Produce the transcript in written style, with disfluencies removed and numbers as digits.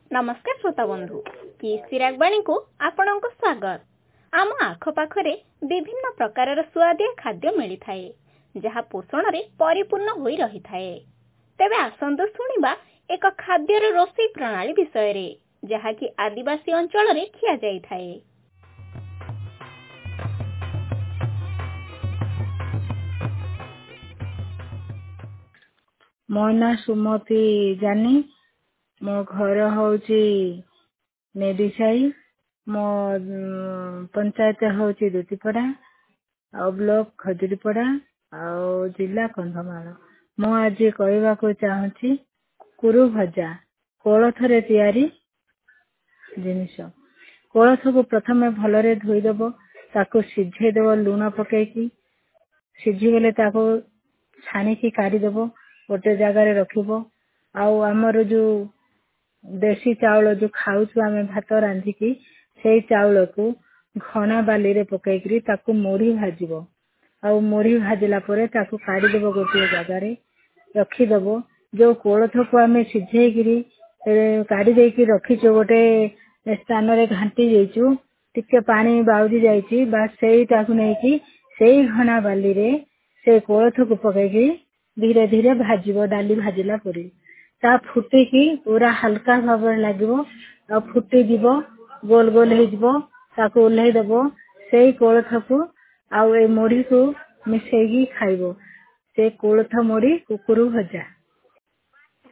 नमस्कार श्रोता बंधु चिरागवाणी को आपणक स्वागत। आम आखपाखरे विभिन्न प्रकार सुआदिया खाद्य मिली थाए जहाँ पोषण रे परिपूर्ण होई रही थाए। तेबे आसंतु सुनिबा एक खाद्यर रोषेई प्रणाली विषय रे जहाँ की आदिवासी अंचल रे खिया जाई थाए। मो ना सुमति जानी, मो घर होची मेडिसाई, मो पंचायत होची दुतीपड़ा और ब्लॉक खजुरीपड़ा और जिला कंधमाल। मो आज कहवा को चाहूँची कुरु भजा कोलथ रे तैयारी जिनिस। कोलथ को प्रथमे भलरे धोईदेव, ताको सिझेदेव लुण पकेकी, सिझीगले ताको छाणिकी काढ़ीदेव, गोटे जगार रखिब। आउ आमर जो देसी चाउल जो खाऊछु आमे भात रांधिकी सेई चाउल को घना बाली रे पकेकरी ताको मुढ़ी भाजिब। आउ मुढ़ी भाजिला परे ताको काढ़ीदेव, गोटे जगार रखिदेव। जो कोलथ को आमे सिझेइकरी काढ़ी देकी रखीचो गोटे स्थान रे घांटी देइचु, टिके पानी बाउरी जाइची, बस सेईटाकु नेकी सेई घना बाली रे से कोलथ को पकेकी धीरे धीरे भाजिब। डाली भाजिला परी ता फुटिकी पूरा हल्का भाव लागिबो आ फुटी जीवो, गोल गोल हो जीवो, ताको ओल्हेई देबो। सेई कोलथ को आउ ए मुढ़ी को मिसेगी खाइबो। से कोलथ मुढ़ी कुकुरु भजा।